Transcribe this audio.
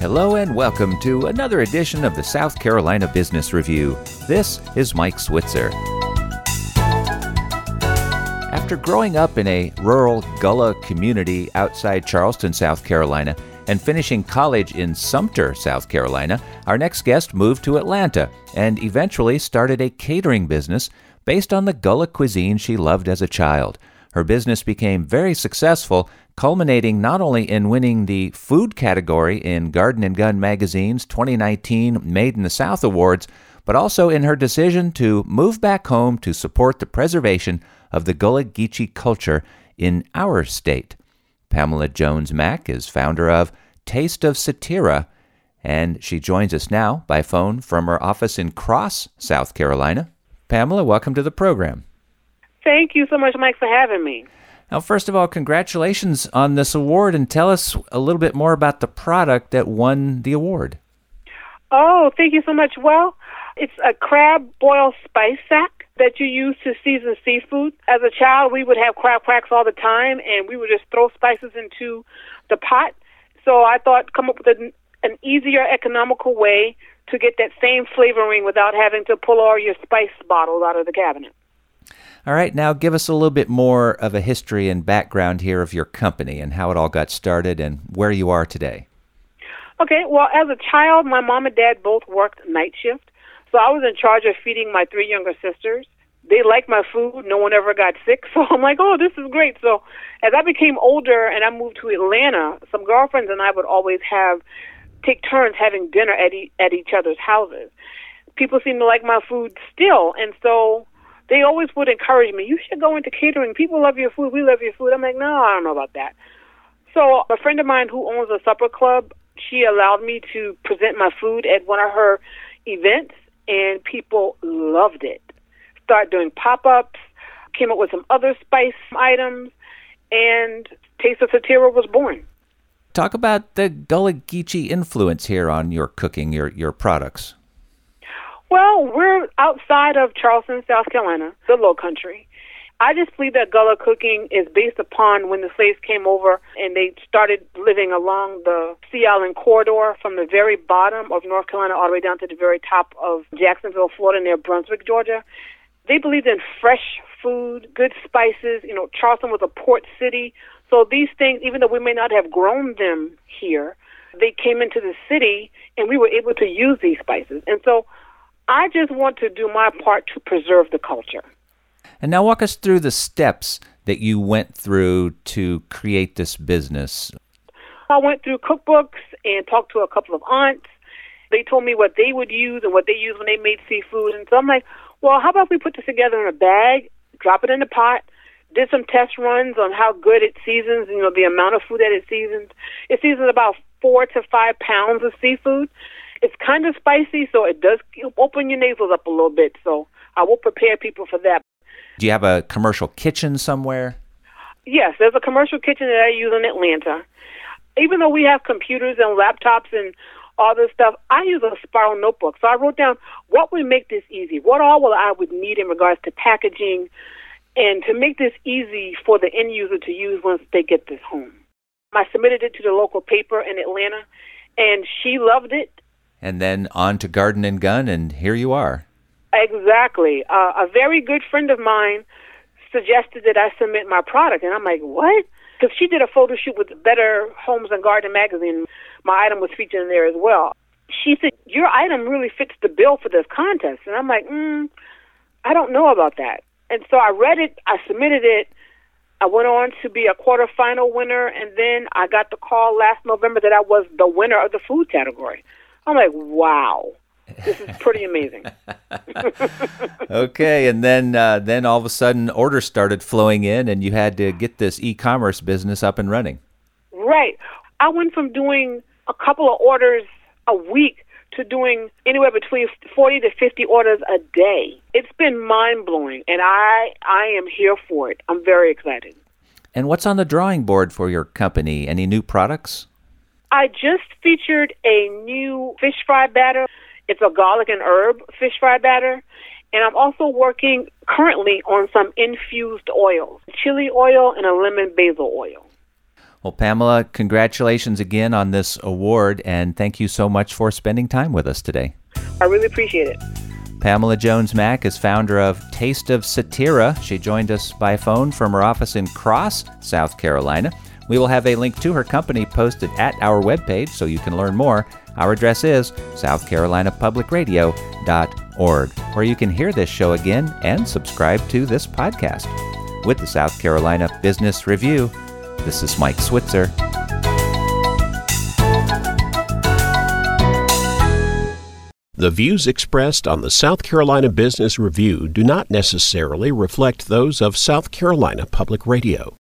Hello and welcome to another edition of the South Carolina Business Review. This is Mike Switzer. After growing up in a rural Gullah community outside Charleston, South Carolina, and finishing college in Sumter, South Carolina, our next guest moved to Atlanta and eventually started a catering business based on the Gullah cuisine she loved as a child. Her business became very successful, culminating not only in winning the food category in Garden & Gun magazine's 2019 Made in the South Awards, but also in her decision to move back home to support the preservation of the Gullah Geechee culture in our state. Pamela Jones Mack is founder of Taste of Satira, and she joins us now by phone from her office in Cross, South Carolina. Pamela, welcome to the program. Thank you so much, Mike, for having me. Now, first of all, congratulations on this award, and tell us a little bit more about the product that won the award. Oh, thank you so much. Well, it's a crab boil spice sack that you use to season seafood. As a child, we would have crab cracks all the time, and we would just throw spices into the pot. So I thought come up with an easier, economical way to get that same flavoring without having to pull all your spice bottles out of the cabinet. All right, now give us a little bit more of a history and background here of your company and how it all got started and where you are today. Okay, well, as a child, my mom and dad both worked night shift, so I was in charge of feeding my three younger sisters. They liked my food. No one ever got sick, so I'm like, oh, this is great. So as I became older and I moved to Atlanta, some girlfriends and I would always take turns having dinner at each other's houses. People seem to like my food still, and so they always would encourage me, you should go into catering. People love your food. We love your food. I'm like, no, I don't know about that. So a friend of mine who owns a supper club, she allowed me to present my food at one of her events, and people loved it. Started doing pop-ups, came up with some other spice items, and Taste of Satira was born. Talk about the Gullah Geechee influence here on your cooking, your products. Well, we're outside of Charleston, South Carolina, the Low Country. I just believe that Gullah cooking is based upon when the slaves came over and they started living along the Sea Island corridor from the very bottom of North Carolina all the way down to the very top of Jacksonville, Florida, near Brunswick, Georgia. They believed in fresh food, good spices. You know, Charleston was a port city. So these things, even though we may not have grown them here, they came into the city and we were able to use these spices. And so I just want to do my part to preserve the culture. And now walk us through the steps that you went through to create this business. I went through cookbooks and talked to a couple of aunts. They told me what they would use and what they used when they made seafood. And so I'm like, well, how about we put this together in a bag, drop it in the pot, did some test runs on how good it seasons, you know, the amount of food that it seasons. It seasons about 4 to 5 pounds of seafood. It's kind of spicy, so it does open your nasals up a little bit. So I will prepare people for that. Do you have a commercial kitchen somewhere? Yes, there's a commercial kitchen that I use in Atlanta. Even though we have computers and laptops and all this stuff, I use a spiral notebook. So I wrote down what would make this easy, what all I would need in regards to packaging, and to make this easy for the end user to use once they get this home. I submitted it to the local paper in Atlanta, and she loved it. And then on to Garden & Gun, and here you are. Exactly. A very good friend of mine suggested that I submit my product, and I'm like, what? Because she did a photo shoot with Better Homes and Garden magazine. My item was featured in there as well. She said, your item really fits the bill for this contest. And I'm like, I don't know about that. And so I read it, I submitted it, I went on to be a quarterfinal winner, and then I got the call last November that I was the winner of the food category. I'm like, wow, this is pretty amazing. Okay, and then all of a sudden orders started flowing in, and you had to get this e-commerce business up and running. Right. I went from doing a couple of orders a week to doing anywhere between 40 to 50 orders a day. It's been mind-blowing, and I am here for it. I'm very excited. And what's on the drawing board for your company? Any new products? I just featured a new fish fry batter. It's a garlic and herb fish fry batter. And I'm also working currently on some infused oils, chili oil and a lemon basil oil. Well, Pamela, congratulations again on this award, and thank you so much for spending time with us today. I really appreciate it. Pamela Jones-Mack is founder of Taste of Satira. She joined us by phone from her office in Cross, South Carolina. We will have a link to her company posted at our webpage so you can learn more. Our address is southcarolinapublicradio.org, where you can hear this show again and subscribe to this podcast. With the South Carolina Business Review, this is Mike Switzer. The views expressed on the South Carolina Business Review do not necessarily reflect those of South Carolina Public Radio.